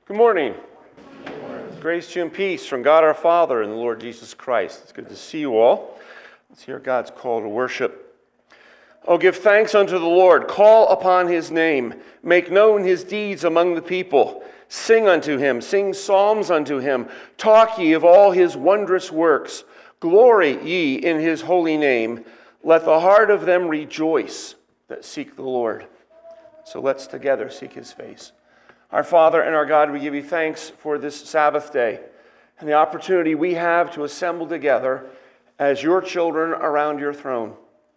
Good morning. Grace to you and peace from God our Father and the Lord Jesus Christ. It's good to see you all. Let's hear God's call to worship. Oh, give thanks unto the Lord. Call upon his name. Make known his deeds among the people. Sing unto him. Sing psalms unto him. Talk ye of all his wondrous works. Glory ye in his holy name. Let the heart of them rejoice that seek the Lord. So let's together seek his face. Our Father and our God, we give you thanks for this Sabbath day and the opportunity we have to assemble together as your children around your throne.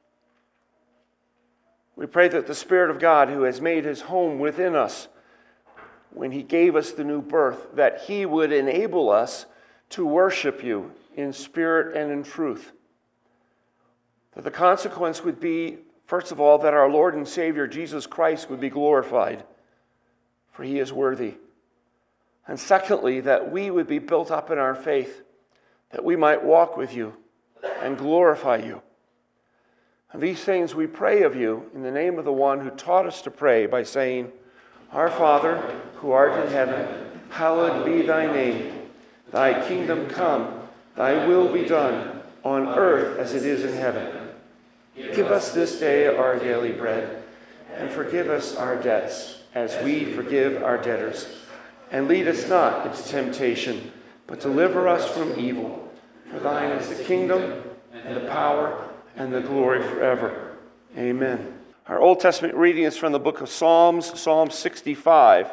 We pray that the Spirit of God, who has made his home within us when he gave us the new birth, that he would enable us to worship you in spirit and in truth. That the consequence would be, first of all, that our Lord and Savior Jesus Christ would be glorified, for he is worthy. And secondly, that we would be built up in our faith, that we might walk with you and glorify you. And these things we pray of you in the name of the one who taught us to pray by saying, Our Father, who art in heaven, hallowed be thy name. Thy kingdom come, thy will be done, on earth as it is in heaven. Give us this day our daily bread, and forgive us our debts, as we forgive our debtors. And lead us not into temptation, but deliver us from evil. For thine is the kingdom, and the power, and the glory forever. Amen. Our Old Testament reading is from the book of Psalms, Psalm 65.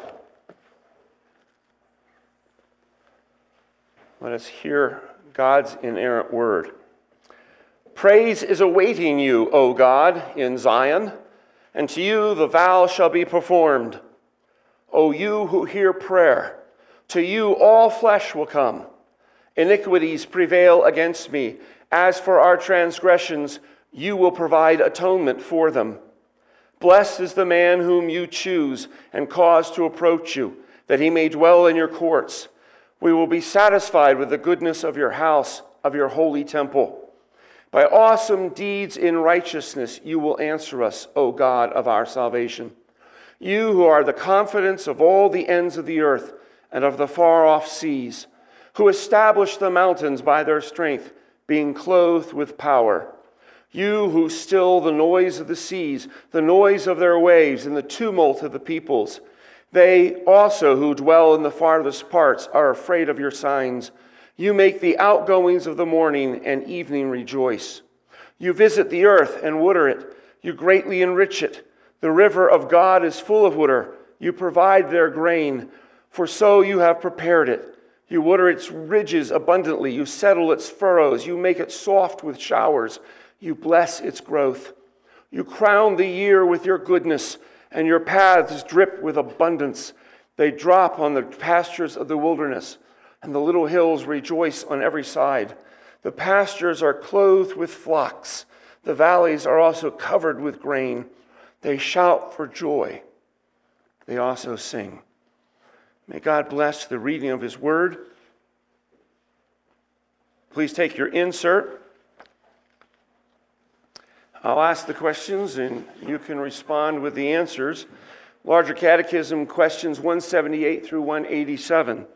Let us hear God's inerrant word. Praise is awaiting you, O God, in Zion, and to you the vow shall be performed. O you who hear prayer, to you all flesh will come. Iniquities prevail against me. As for our transgressions, you will provide atonement for them. Blessed is the man whom you choose and cause to approach you, that he may dwell in your courts. We will be satisfied with the goodness of your house, of your holy temple. By awesome deeds in righteousness you will answer us, O God of our salvation. You who are the confidence of all the ends of the earth and of the far-off seas, who established the mountains by their strength, being clothed with power. You who still the noise of the seas, the noise of their waves, and the tumult of the peoples. They also who dwell in the farthest parts are afraid of your signs. You make the outgoings of the morning and evening rejoice. You visit the earth and water it. You greatly enrich it. The river of God is full of water. You provide their grain, for so you have prepared it. You water its ridges abundantly. You settle its furrows. You make it soft with showers. You bless its growth. You crown the year with your goodness, and your paths drip with abundance. They drop on the pastures of the wilderness, and the little hills rejoice on every side. The pastures are clothed with flocks. The valleys are also covered with grain. They shout for joy. They also sing. May God bless the reading of his word. Please take your insert. I'll ask the questions, and you can respond with the answers. Larger Catechism, questions 178 through 187.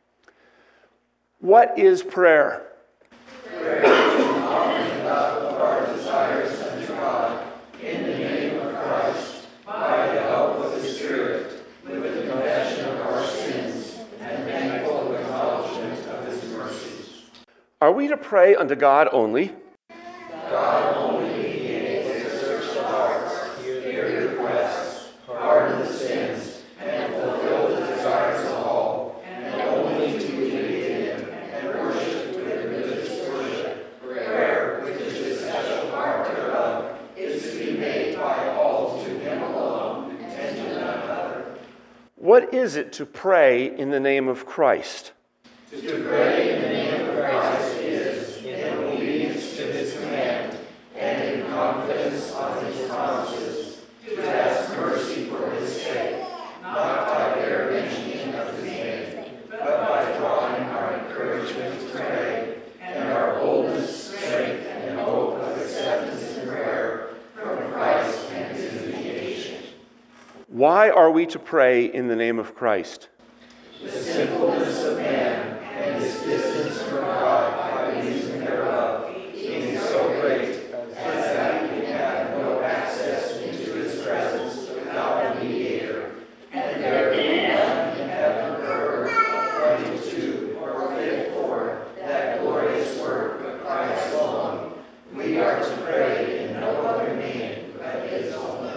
What is prayer? Prayer is an offering up of our desires unto God, in the name of Christ, by the help of the Spirit, with the confession of our sins, and thankful acknowledgement of his mercies. Are we to pray unto God only? God only mediates the search of hearts, hear requests, pardon the sins, and fulfill the desires of all, and only to believe in him and worship with religious worship. Prayer, which is the special part thereof, is to be made by all to him alone and to none other. What is it to pray in the name of Christ? To pray in the name of Christ is in obedience to his command and in confidence on his promises, to ask mercy for his sake, not by bare mentioning of his name, but by drawing our encouragement to pray and our boldness, strength, and hope of acceptance in prayer from Christ and his mediation. Why are we to pray in the name of Christ? the sinfulness of man, and his distance from God by reason thereof, being so great as that he can have no access into his presence without a mediator. And there be none in heaven or earth appointed to or fit for that glorious work of Christ alone. We are to pray in no other name but his only.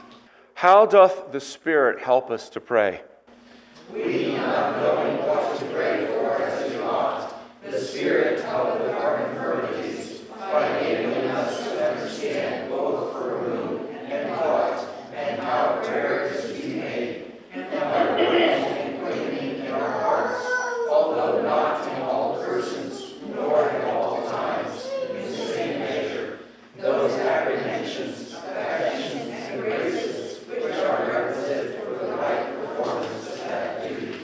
How doth the Spirit help us to pray? We, not knowing what to pray for as we ought, the Spirit helpeth our infirmities, by enabling us to understand both for whom and what, and how prayer is to be made, and by working and quickening in our hearts, although not in all persons, nor at all times, in the same measure, those apprehensions, affections, and graces which are requisite for the right performance of that duty.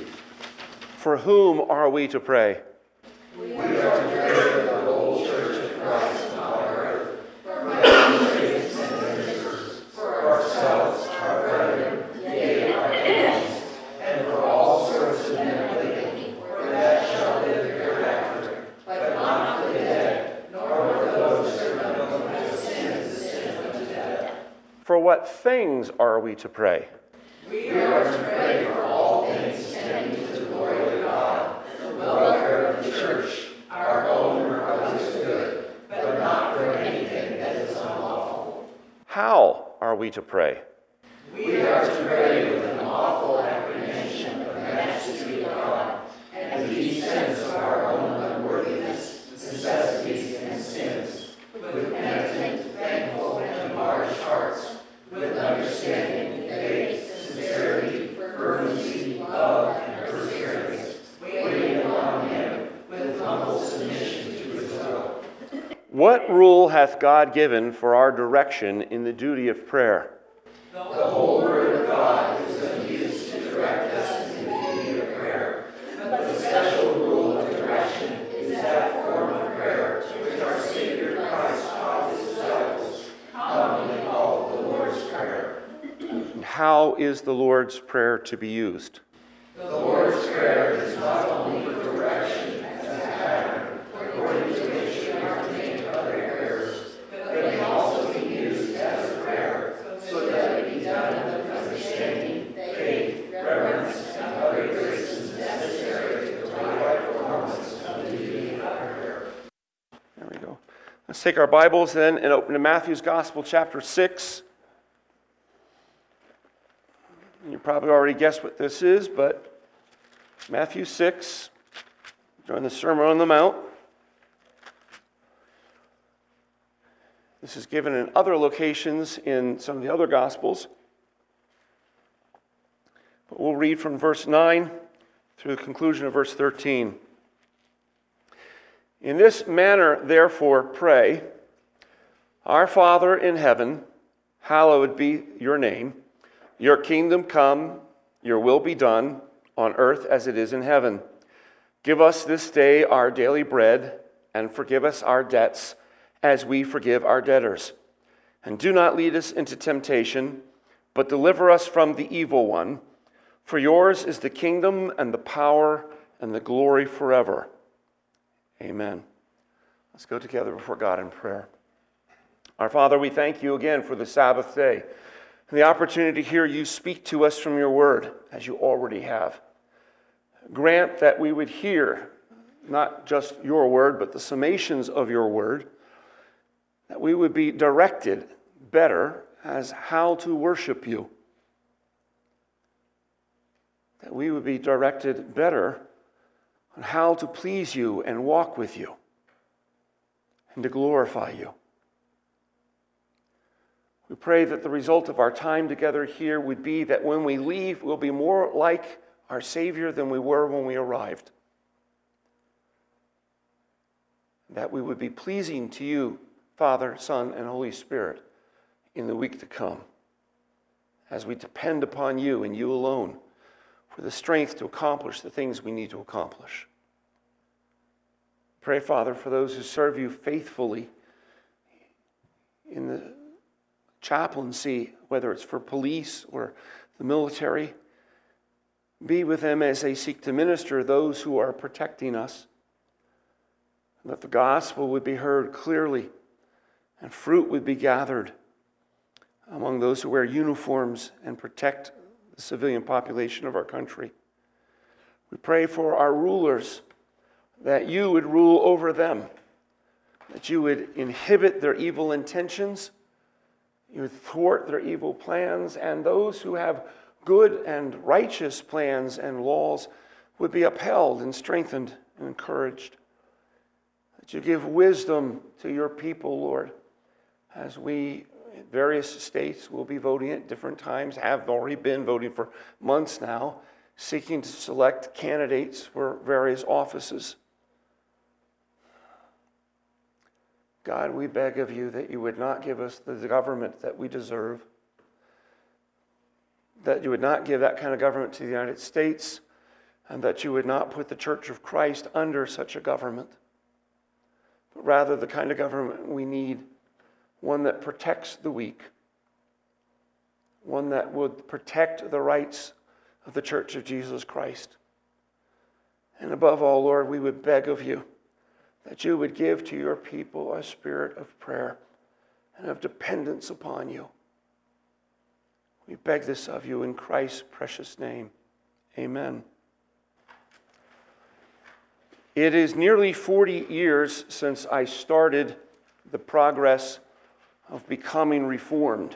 For whom are we to pray? We are to pray for the whole Church of Christ on earth, for magistrates and ministers, for ourselves, our brethren, yea, our enemies, and for all sorts of men living, for that shall live hereafter, but not for the dead, nor for those servants who have sinned the sin unto death. For what things are we to pray? We are to pray for all things tending to the glory of God, the welfare of the Church, our own or others' good, but not for anything that is unlawful. How are we to pray? We are to pray with an awful apprehension of the majesty of God, and the defense of our own unworthiness, necessities, and sins, with penitent, thankful, and enlarged hearts, with understanding, faith, sincerity, fervency, love, and perseverance, waiting upon him with humble submission to his will. What rule hath God given for our direction in the duty of prayer? The whole Word of God is of use to direct us in the duty of prayer, but the special rule of direction is that form of prayer which our Savior Christ taught his disciples, commonly called the Lord's Prayer. And how is the Lord's Prayer to be used? The Lord's Prayer is not only for direction as a pattern, according to which we are to make other prayers, but it can also be used as a prayer, so that it be done with understanding, faith, reverence, and other graces necessary to the right performance of the duty of prayer. There we go. Let's take our Bibles then and open to Matthew's Gospel, chapter 6. You probably already guessed what this is, but Matthew 6, during the Sermon on the Mount. This is given in other locations in some of the other Gospels. But we'll read from verse 9 through the conclusion of verse 13. In this manner, therefore, pray, Our Father in heaven, hallowed be your name. Your kingdom come, your will be done, on earth as it is in heaven. Give us this day our daily bread, and forgive us our debts, as we forgive our debtors. And do not lead us into temptation, but deliver us from the evil one. For yours is the kingdom, and the power, and the glory forever. Amen. Let's go together before God in prayer. Our Father, we thank you again for the Sabbath day, and the opportunity to hear you speak to us from your word, as you already have. Grant that we would hear not just your word, but the summations of your word, that we would be directed better as how to worship you, that we would be directed better on how to please you and walk with you and to glorify you. We pray that the result of our time together here would be that when we leave, we'll be more like our Savior than we were when we arrived. That we would be pleasing to you, Father, Son, and Holy Spirit in the week to come, as we depend upon you and you alone for the strength to accomplish the things we need to accomplish. Pray, Father, for those who serve you faithfully in the chaplaincy, whether it's for police or the military, Be with them as they seek to minister those who are protecting us. That the gospel would be heard clearly and fruit would be gathered among those who wear uniforms and protect the civilian population of our country. We pray for our rulers, that you would rule over them, that you would inhibit their evil intentions, you would thwart their evil plans, and those who have good and righteous plans and laws would be upheld and strengthened and encouraged. That you give wisdom to your people, Lord, as we in various states will be voting at different times, have already been voting for months now, seeking to select candidates for various offices. God, we beg of you that you would not give us the government that we deserve, that you would not give that kind of government to the United States, and that you would not put the Church of Christ under such a government, but rather the kind of government we need, one that protects the weak, one that would protect the rights of the Church of Jesus Christ. And above all, Lord, we would beg of you that you would give to your people a spirit of prayer and of dependence upon you. We beg this of you in Christ's precious name. Amen. It is nearly 40 years since I started the progress of becoming Reformed.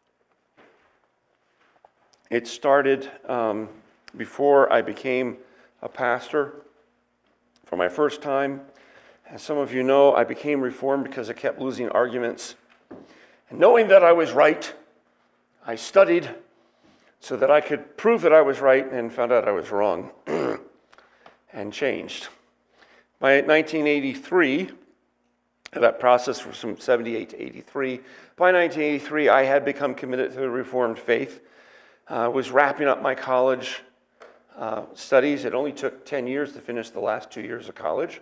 It started before I became a pastor. For my first time, as some of you know, I became Reformed because I kept losing arguments. And knowing that I was right, I studied so that I could prove that I was right and found out I was wrong and changed. By 1983, that process was from 78 to 83. By 1983, I had become committed to the Reformed faith. I was wrapping up my college studies. It only took 10 years to finish the last 2 years of college.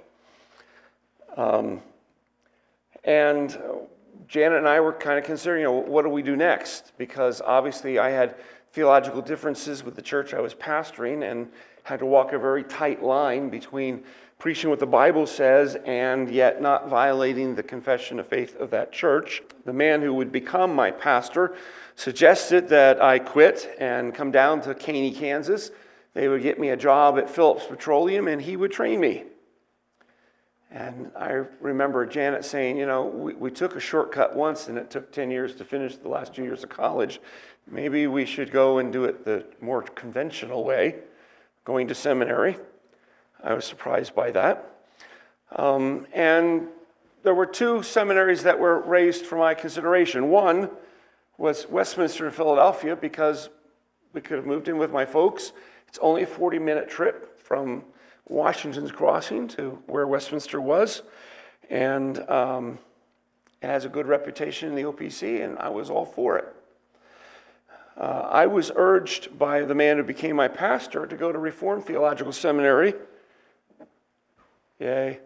And Janet and I were kind of considering, what do we do next? Because obviously I had theological differences with the church I was pastoring and had to walk a very tight line between preaching what the Bible says and yet not violating the confession of faith of that church. The man who would become my pastor suggested that I quit and come down to Caney, Kansas. They would get me a job at Phillips Petroleum and he would train me. And I remember Janet saying, we took a shortcut once and it took 10 years to finish the last 2 years of college. Maybe we should go and do it the more conventional way, going to seminary. I was surprised by that. And there were two seminaries that were raised for my consideration. One was Westminster in Philadelphia because we could have moved in with my folks. It's only a 40-minute trip from Washington's Crossing to where Westminster was. And it has a good reputation in the OPC, and I was all for it. I was urged by the man who became my pastor to go to Reformed Theological Seminary. Yay.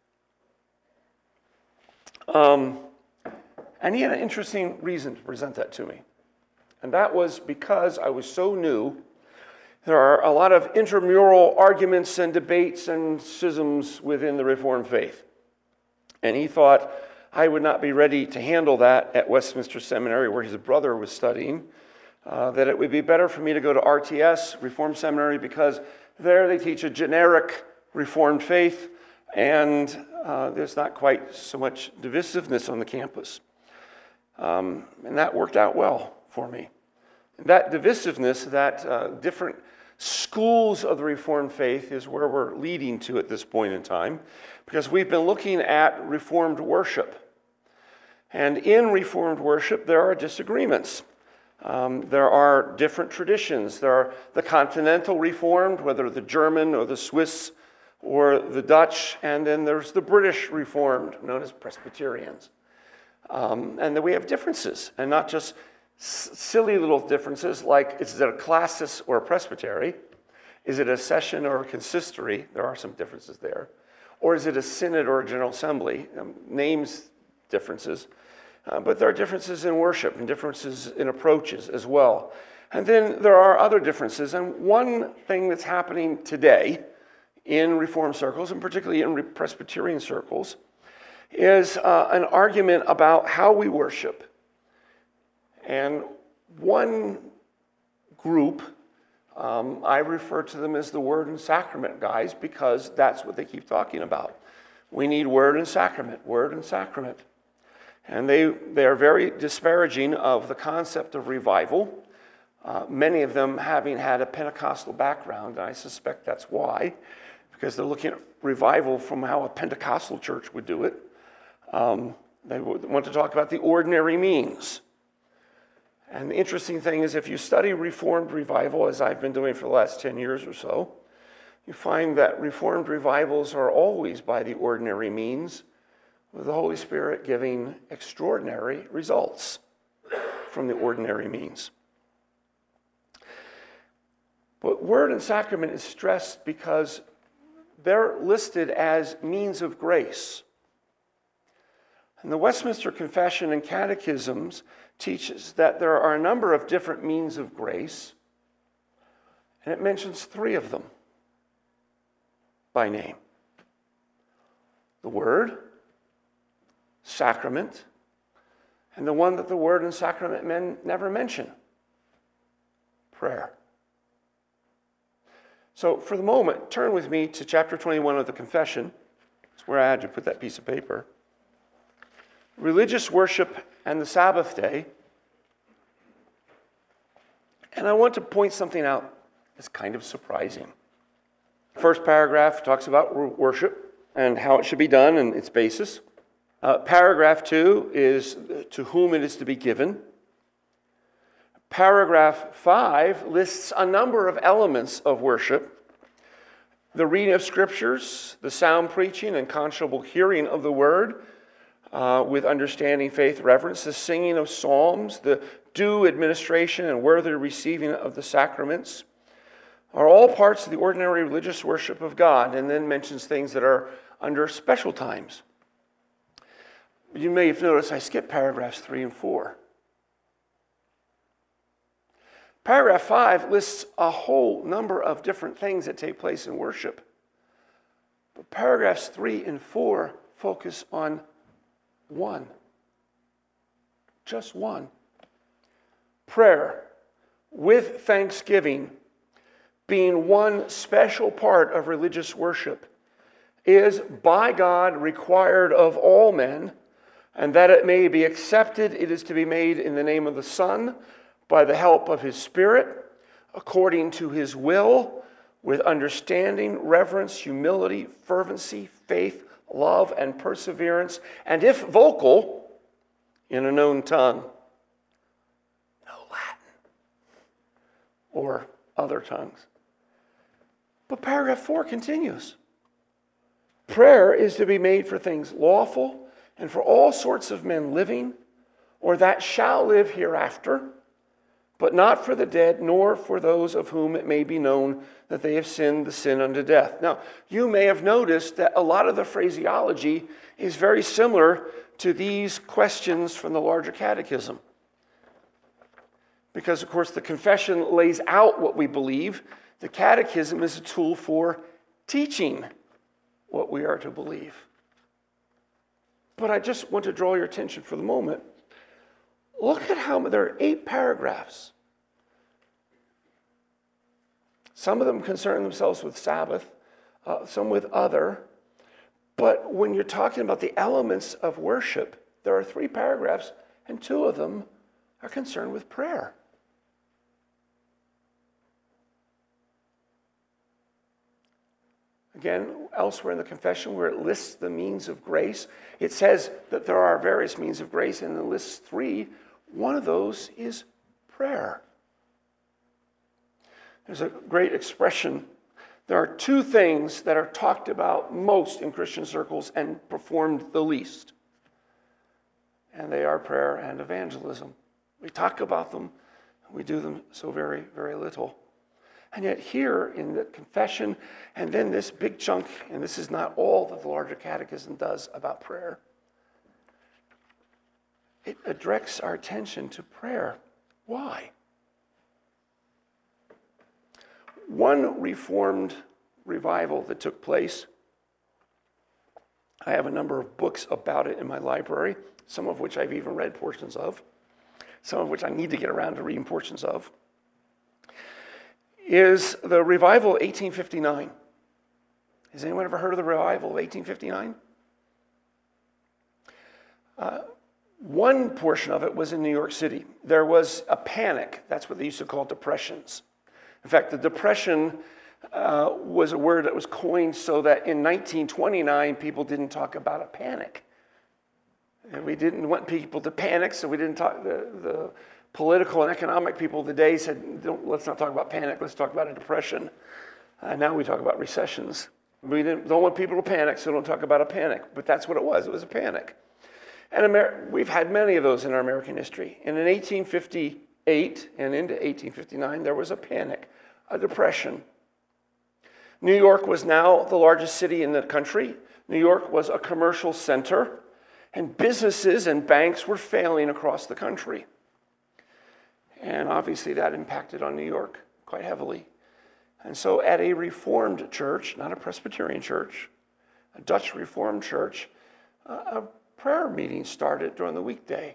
And he had an interesting reason to present that to me. And that was because I was so new. There are a lot of intramural arguments and debates and schisms within the Reformed faith. And he thought I would not be ready to handle that at Westminster Seminary, where his brother was studying, that it would be better for me to go to RTS, Reformed Seminary, because there they teach a generic Reformed faith, and there's not quite so much divisiveness on the campus. And that worked out well for me. That divisiveness, that different schools of the Reformed faith is where we're leading to at this point in time, because we've been looking at Reformed worship. And in Reformed worship, there are disagreements. There are different traditions. There are the continental Reformed, whether the German or the Swiss or the Dutch, and then there's the British Reformed, known as Presbyterians. And then we have differences, and not just silly little differences like, is it a classis or a presbytery? Is it a session or a consistory? There are some differences there. Or is it a synod or a general assembly? Names differences. But there are differences in worship and differences in approaches as well. And then there are other differences. And one thing that's happening today in Reformed circles, and particularly in Presbyterian circles, is an argument about how we worship. And one group, I refer to them as the Word and Sacrament guys, because that's what they keep talking about. We need Word and Sacrament, Word and Sacrament. And they are very disparaging of the concept of revival, many of them having had a Pentecostal background, and I suspect that's why, because they're looking at revival from how a Pentecostal church would do it. They want to talk about the ordinary means. And the interesting thing is, if you study Reformed revival, as I've been doing for the last 10 years or so, you find that Reformed revivals are always by the ordinary means, with the Holy Spirit giving extraordinary results from the ordinary means. But Word and Sacrament is stressed because they're listed as means of grace. And the Westminster Confession and Catechisms teaches that there are a number of different means of grace, and it mentions 3 of them by name: the Word, Sacrament, and the one that the Word and Sacrament men never mention: prayer. So for the moment, turn with me to chapter 21 of the Confession. That's where I had to put that piece of paper. Religious worship and the Sabbath day. And I want to point something out that's kind of surprising. First paragraph talks about worship and how it should be done and its basis. Paragraph 2 is to whom it is to be given. Paragraph 5 lists a number of elements of worship: the reading of scriptures, the sound preaching and conscionable hearing of the word, with understanding, faith, reverence, the singing of psalms, the due administration and worthy receiving of the sacraments, are all parts of the ordinary religious worship of God, and then mentions things that are under special times. You may have noticed I skipped paragraphs 3 and 4. Paragraph 5 lists a whole number of different things that take place in worship. But paragraphs 3 and 4 focus on one. Just one. Prayer with thanksgiving, being one special part of religious worship, is by God required of all men, and that it may be accepted, it is to be made in the name of the Son, by the help of his Spirit, according to his will, with understanding, reverence, humility, fervency, faith, love, and perseverance, and if vocal, in a known tongue. No Latin or other tongues. But paragraph 4 continues. Prayer is to be made for things lawful and for all sorts of men living, or that shall live hereafter, but not for the dead, nor for those of whom it may be known that they have sinned the sin unto death. Now, you may have noticed that a lot of the phraseology is very similar to these questions from the larger catechism. Because, of course, the confession lays out what we believe. The catechism is a tool for teaching what we are to believe. But I just want to draw your attention for the moment. Look at how there are 8 paragraphs. Some of them concern themselves with Sabbath, some with other. But when you're talking about the elements of worship, there are 3 paragraphs, and 2 of them are concerned with prayer. Again, elsewhere in the confession, where it lists the means of grace, it says that there are various means of grace, and it lists 3. One of those is prayer. There's a great expression. There are 2 things that are talked about most in Christian circles and performed the least. And they are prayer and evangelism. We talk about them, we do them so very, very little. And yet here in the confession, and then this big chunk, and this is not all that the larger catechism does about prayer, it directs our attention to prayer. Why? One Reformed revival that took place, I have a number of books about it in my library, some of which I've even read portions of, some of which I need to get around to reading portions of, is the revival of 1859. Has anyone ever heard of the revival of 1859? One portion of it was in New York City. There was a panic. That's what they used to call depressions. In fact, the depression was a word that was coined so that in 1929, people didn't talk about a panic. And we didn't want people to panic, so we didn't talk. The political and economic people of the day said, let's not talk about panic, let's talk about a depression. Now we talk about recessions. We don't want people to panic, so don't talk about a panic. But that's what it was a panic. And we've had many of those in our American history. And in 1858 and into 1859, there was a panic, a depression. New York was now the largest city in the country. New York was a commercial center, and businesses and banks were failing across the country. And obviously that impacted on New York quite heavily. And so at a Reformed church, not a Presbyterian church, a Dutch Reformed church, a prayer meeting started during the weekday.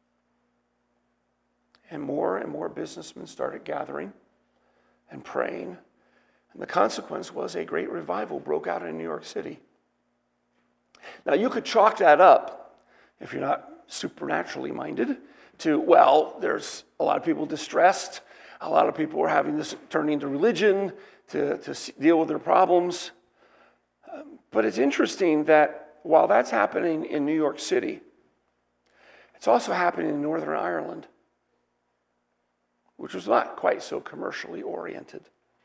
And more businessmen started gathering and praying. And the consequence was a great revival broke out in New York City. Now you could chalk that up, if you're not supernaturally minded, to, well, there's a lot of people distressed. A lot of people are having this turning to religion to deal with their problems. But it's interesting that while that's happening in New York City, it's also happening in Northern Ireland, which was not quite so commercially oriented.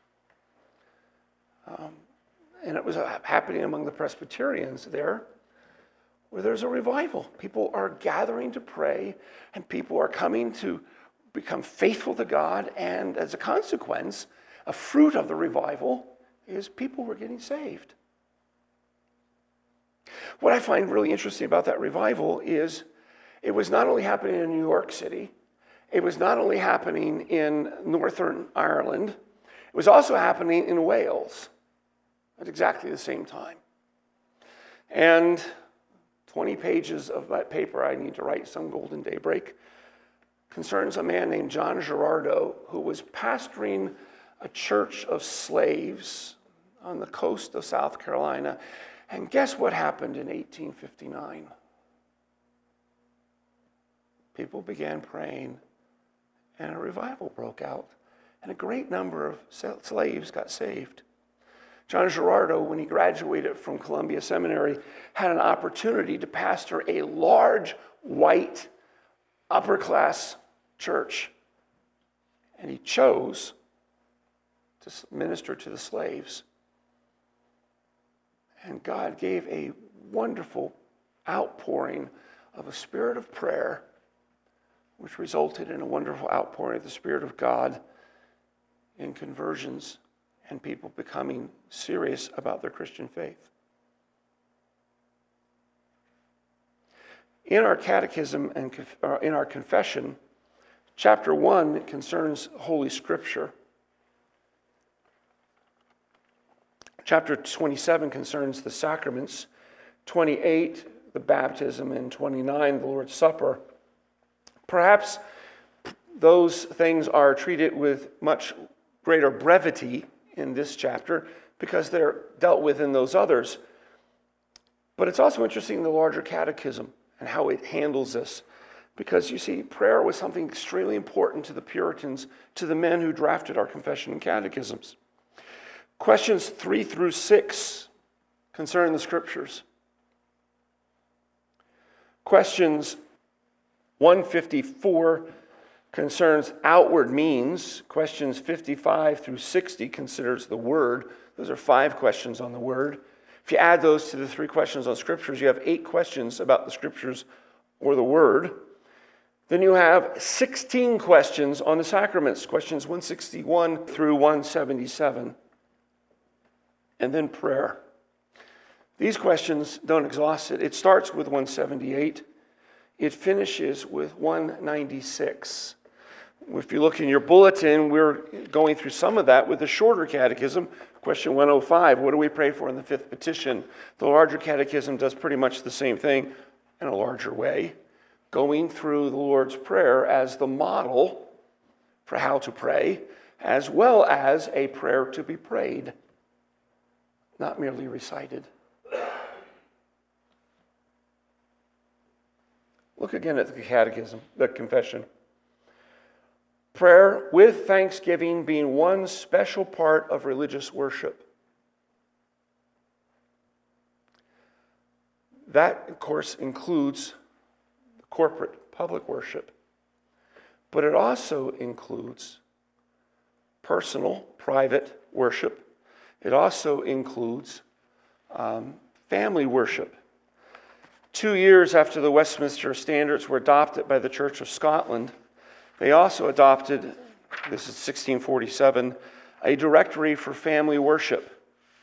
And it was happening among the Presbyterians there, where there's a revival. People are gathering to pray, and people are coming to become faithful to God, and as a consequence, a fruit of the revival is people were getting saved. What I find really interesting about that revival is it was not only happening in New York City, it was not only happening in Northern Ireland, it was also happening in Wales at exactly the same time. And 20 pages of that paper I need to write, Some Golden Daybreak, concerns a man named John Girardeau, who was pastoring a church of slaves on the coast of South Carolina. And guess what happened in 1859? People began praying, and a revival broke out, and a great number of slaves got saved. John Girardeau, when he graduated from Columbia Seminary, had an opportunity to pastor a large, white, upper-class church. And he chose to minister to the slaves. And God gave a wonderful outpouring of a spirit of prayer, which resulted in a wonderful outpouring of the Spirit of God in conversions and people becoming serious about their Christian faith. In our catechism and in our confession, chapter 1 concerns Holy Scripture. Chapter 27 concerns the sacraments, 28, the baptism, and 29, the Lord's Supper. Perhaps those things are treated with much greater brevity in this chapter because they're dealt with in those others. But it's also interesting in the larger catechism and how it handles this. Because you see, prayer was something extremely important to the Puritans, to the men who drafted our confession and catechisms. Questions 3 through 6 concern the Scriptures. Questions 154 concerns outward means. Questions 55 through 60 considers the Word. Those are 5 questions on the Word. If you add those to the 3 questions on Scriptures, you have 8 questions about the Scriptures or the Word. Then you have 16 questions on the sacraments, questions 161 through 177. And then prayer. These questions don't exhaust it. It starts with 178. It finishes with 196. If you look in your bulletin, we're going through some of that with the shorter catechism. Question 105, what do we pray for in the fifth petition? The larger catechism does pretty much the same thing in a larger way, going through the Lord's Prayer as the model for how to pray, as well as a prayer to be prayed, not merely recited. Look again at the catechism, the confession. Prayer with thanksgiving being one special part of religious worship. That, of course, includes corporate public worship, but it also includes personal, private worship. It also includes family worship. 2 years after the Westminster Standards were adopted by the Church of Scotland, they also adopted, this is 1647, a directory for family worship.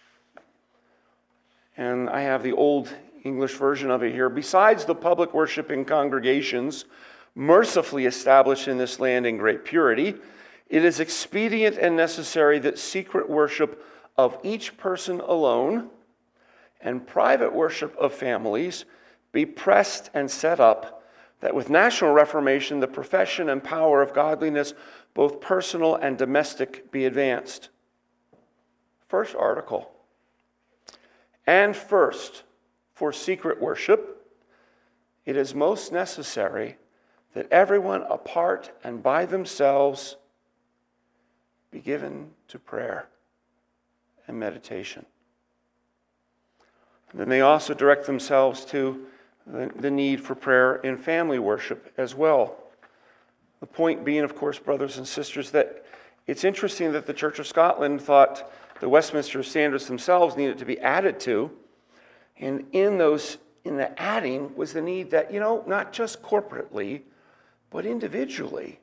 And I have the old English version of it here. Besides the public worshiping congregations mercifully established in this land in great purity, it is expedient and necessary that secret worship of each person alone and private worship of families be pressed and set up, that with national reformation, the profession and power of godliness, both personal and domestic, be advanced. First article. And first, for secret worship, it is most necessary that everyone apart and by themselves be given to prayer and meditation. And then they also direct themselves to the need for prayer in family worship as well. The point being, of course, brothers and sisters, that it's interesting that the Church of Scotland thought the Westminster Standards themselves needed to be added to. And in the adding was the need that, not just corporately, but individually,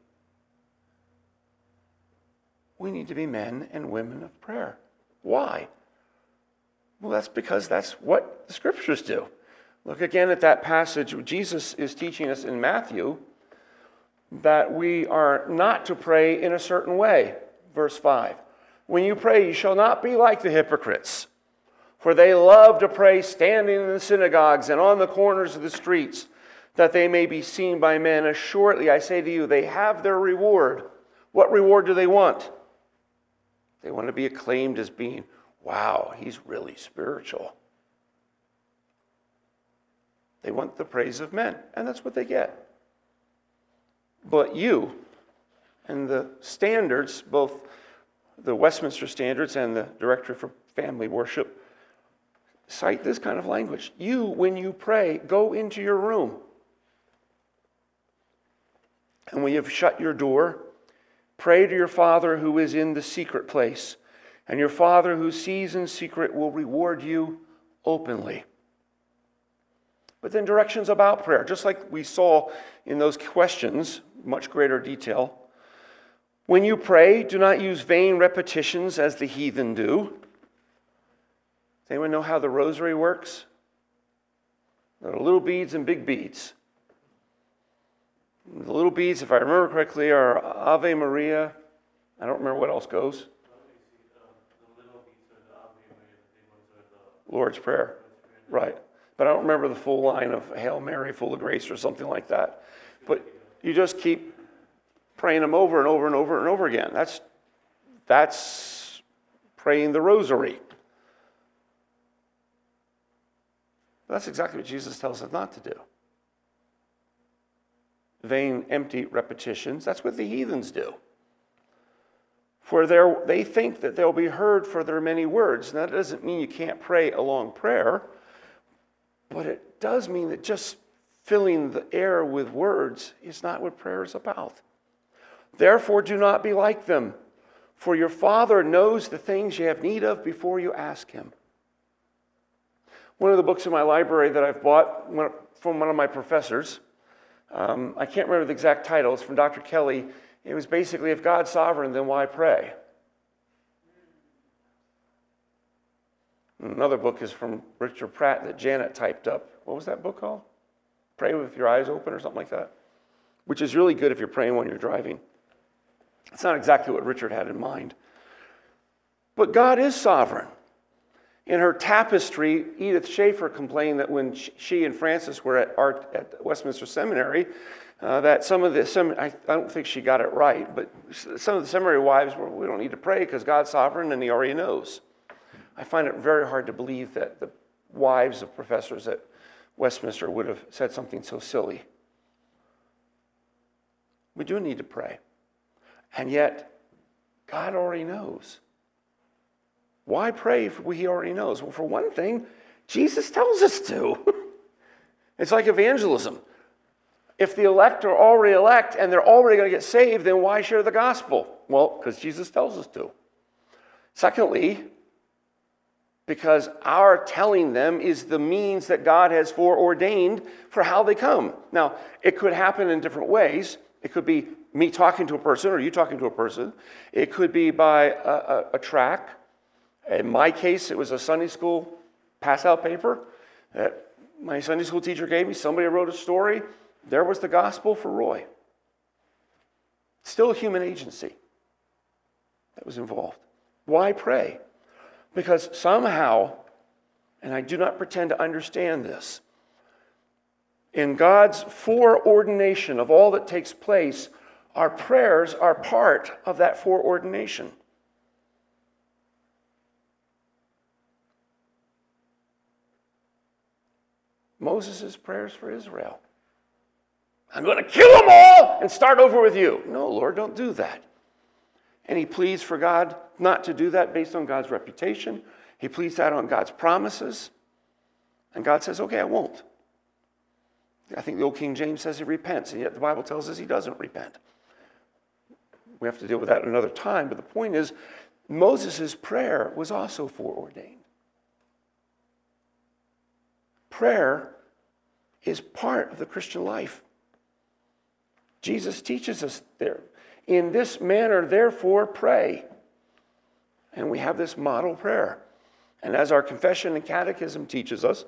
we need to be men and women of prayer. Why? Well, that's because that's what the Scriptures do. Look again at that passage. Jesus is teaching us in Matthew that we are not to pray in a certain way. Verse 5. When you pray, you shall not be like the hypocrites, for they love to pray standing in the synagogues and on the corners of the streets, that they may be seen by men. Assuredly, I say to you, they have their reward. What reward do they want? They want to be acclaimed as being, wow, he's really spiritual. They want the praise of men, and that's what they get. But you and the standards, both the Westminster Standards and the Directory for Family Worship, cite this kind of language. You, when you pray, go into your room. And when you've shut your door, pray to your Father who is in the secret place, and your Father who sees in secret will reward you openly. But then directions about prayer, just like we saw in those questions, much greater detail. When you pray, do not use vain repetitions as the heathen do. Does anyone know how the rosary works? There are little beads and big beads. The little beads, if I remember correctly, are Ave Maria. I don't remember what else goes. Lord's Prayer. Right. But I don't remember the full line of Hail Mary, full of grace, or something like that. But you just keep praying them over and over and over and over again. That's praying the rosary. That's exactly what Jesus tells us not to do. Vain, empty repetitions, that's what the heathens do. For they think that they'll be heard for their many words. Now, that doesn't mean you can't pray a long prayer, but it does mean that just filling the air with words is not what prayer is about. Therefore, do not be like them, for your Father knows the things you have need of before you ask him. One of the books in my library that I've bought from one of my professors, I can't remember the exact title, it's from Dr. Kelly. It was basically, if God's sovereign, then why pray? Another book is from Richard Pratt that Janet typed up. What was that book called? Pray with your eyes open or something like that. Which is really good if you're praying when you're driving. It's not exactly what Richard had in mind. But God is sovereign. In her tapestry, Edith Schaeffer complained that when she and Francis were at Westminster Seminary, that some of the, I don't think she got it right, but some of the seminary wives were, we don't need to pray because God's sovereign and he already knows. I find it very hard to believe that the wives of professors at Westminster would have said something so silly. We do need to pray. And yet, God already knows. Why pray if he already knows? Well, for one thing, Jesus tells us to. It's like evangelism. If the elect are already elect and they're already going to get saved, then why share the gospel? Well, because Jesus tells us to. Secondly, because our telling them is the means that God has foreordained for how they come. Now, it could happen in different ways. It could be me talking to a person or you talking to a person. It could be by a tract. In my case, it was a Sunday school pass-out paper that my Sunday school teacher gave me. Somebody wrote a story. There was the gospel for Roy. Still a human agency that was involved. Why pray? Because somehow, and I do not pretend to understand this, in God's foreordination of all that takes place, our prayers are part of that foreordination. Moses' prayers for Israel. I'm going to kill them all and start over with you. No, Lord, don't do that. And he pleads for God not to do that based on God's reputation. He pleads that on God's promises. And God says, okay, I won't. I think the old King James says he repents, and yet the Bible tells us he doesn't repent. We have to deal with that another time, but the point is, Moses' prayer was also foreordained. Prayer is part of the Christian life. Jesus teaches us there. In this manner, therefore, pray. And we have this model prayer. And as our confession and catechism teaches us,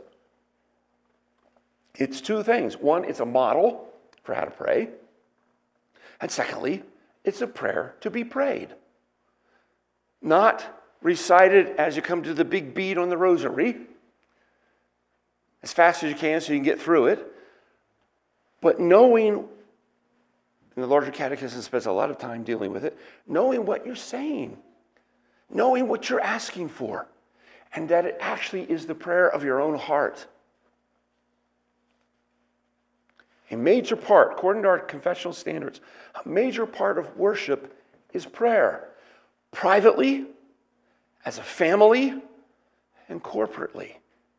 it's two things. One, it's a model for how to pray. And secondly, it's a prayer to be prayed. Not recited as you come to the big bead on the rosary, as fast as you can so you can get through it, but knowing, and the larger catechism spends a lot of time dealing with it, knowing what you're saying, knowing what you're asking for, and that it actually is the prayer of your own heart. A major part, according to our confessional standards, a major part of worship is prayer. Privately, as a family, and corporately.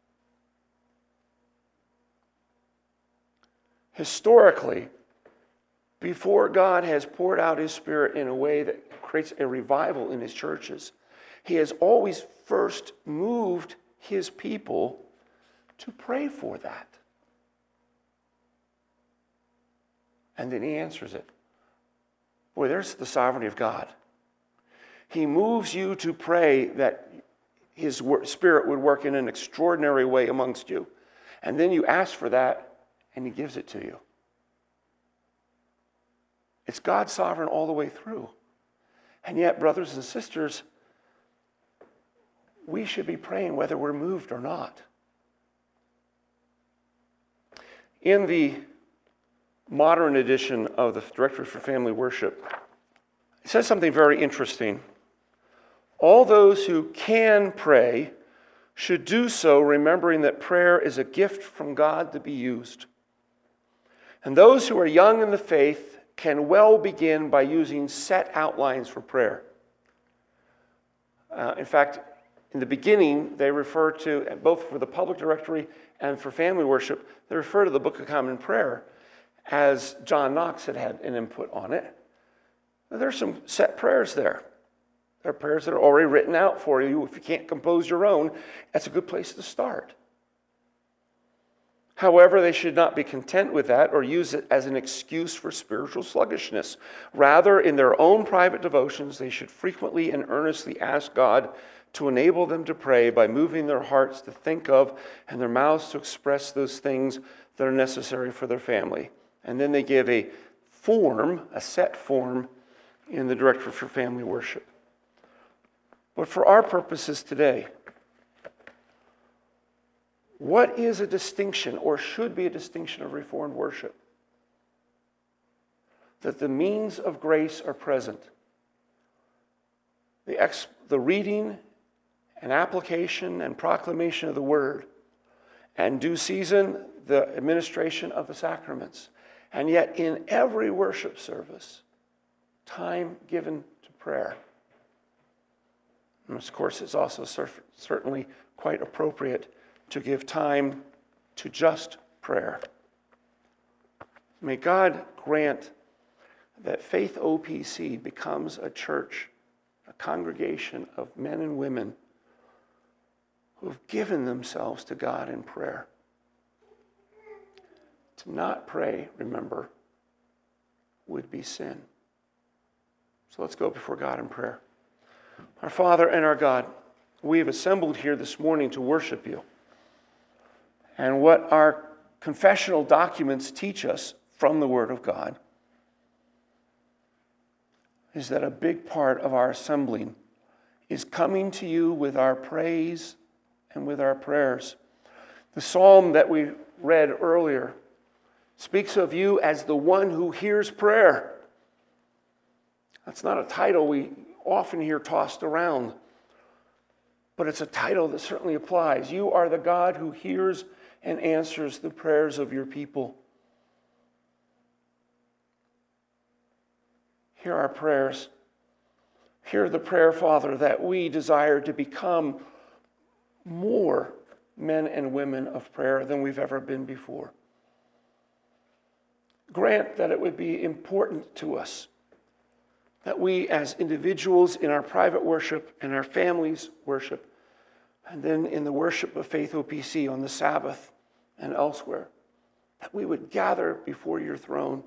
Historically, before God has poured out his Spirit in a way that creates a revival in his churches, he has always first moved his people to pray for that. And then he answers it. Boy, there's the sovereignty of God. He moves you to pray that his Spirit would work in an extraordinary way amongst you. And then you ask for that, and he gives it to you. It's God's sovereign all the way through. And yet, brothers and sisters, we should be praying whether we're moved or not. In the modern edition of the Directory for Family Worship, it says something very interesting. All those who can pray should do so remembering that prayer is a gift from God to be used. And those who are young in the faith can well begin by using set outlines for prayer. In fact, in the beginning, they refer to, both for the public directory and for family worship, they refer to the Book of Common Prayer as John Knox had an input on it. There's some set prayers there. There are prayers that are already written out for you. If you can't compose your own, that's a good place to start. However, they should not be content with that or use it as an excuse for spiritual sluggishness. Rather, in their own private devotions, they should frequently and earnestly ask God to enable them to pray by moving their hearts to think of and their mouths to express those things that are necessary for their family. And then they give a form, a set form, in the Director for Family Worship. But for our purposes today, what is a distinction, or should be a distinction, of Reformed worship? That the means of grace are present. The reading and application and proclamation of the Word, and due season, the administration of the sacraments. And yet in every worship service, time given to prayer. And of course, it's also certainly quite appropriate to give time to just prayer. May God grant that Faith OPC becomes a church, a congregation of men and women who have given themselves to God in prayer. To not pray, remember, would be sin. So let's go before God in prayer. Our Father and our God, we have assembled here this morning to worship you. And what our confessional documents teach us from the Word of God is that a big part of our assembling is coming to you with our praise and with our prayers. The psalm that we read earlier speaks of you as the one who hears prayer. That's not a title we often hear tossed around, but it's a title that certainly applies. You are the God who hears and answers the prayers of your people. Hear our prayers. Hear the prayer, Father, that we desire to become more men and women of prayer than we've ever been before. Grant that it would be important to us that we as individuals in our private worship and our families' worship, and then in the worship of Faith OPC on the Sabbath and elsewhere, that we would gather before your throne,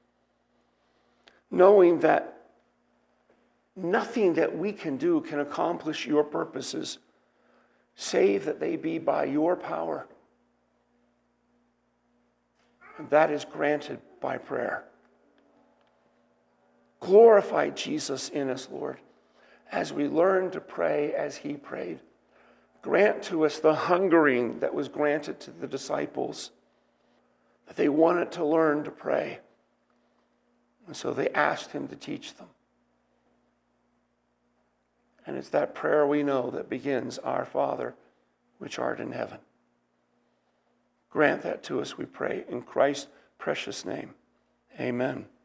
knowing that nothing that we can do can accomplish your purposes, save that they be by your power. And that is granted by prayer. Glorify Jesus in us, Lord, as we learn to pray as he prayed. Grant to us the hungering that was granted to the disciples, that they wanted to learn to pray. And so they asked him to teach them. And it's that prayer we know that begins, Our Father, which art in heaven. Grant that to us, we pray, in Christ's precious name. Amen.